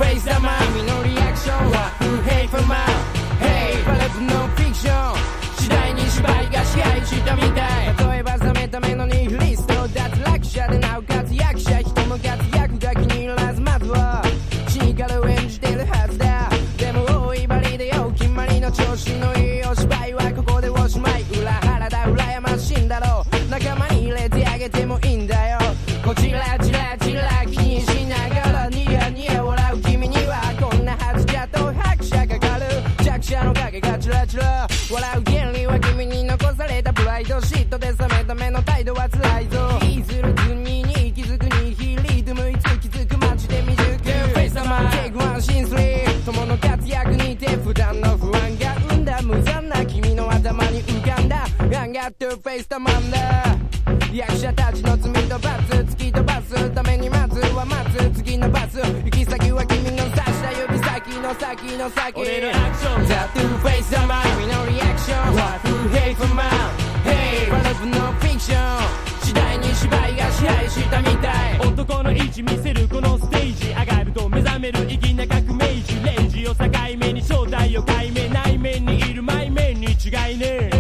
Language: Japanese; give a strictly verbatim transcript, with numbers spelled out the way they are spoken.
face だま君のリアクションは不平不満 Hey バレブのフィクション次第に芝居が支配したみたい例えば冷めた目のニヒリスト脱落者でなお活躍者人の活躍が気に入らずまずはシニカルを演じてるはずだでも大威張りでよ決まりの調子のいいお芝居はここでおしまい裏腹だ羨ましいんだろう仲間に入れてあげてもいいんだよこちらちらちら気にしながらニヤニヤ笑う君にはこんなはずじゃと拍車かかる弱者の影がチラチラ笑う原理は君に残されたプライド嫉妬で冷めた目の態度は辛いぞ気する国に気づくにヒリズムいつ気づく街で未熟フェイス様テイクワンシンスリー友の活躍にて普段の不安が生んだ無残な君の頭に浮かんだアンガートゥフェイスタマンだ役者たちの罪と罰突き飛ばすためにまずは待つ次のバス行き先は君の指した指先の先の先俺のアクションザ・トゥフェイスだま君のリアクションは不平不満 Hey バルブのフィクション次第に芝居が支配したみたい男の位置見せるこのステージ上がると目覚める粋な革命児0時を境目に正体を解明内面にいる前面に違いねえ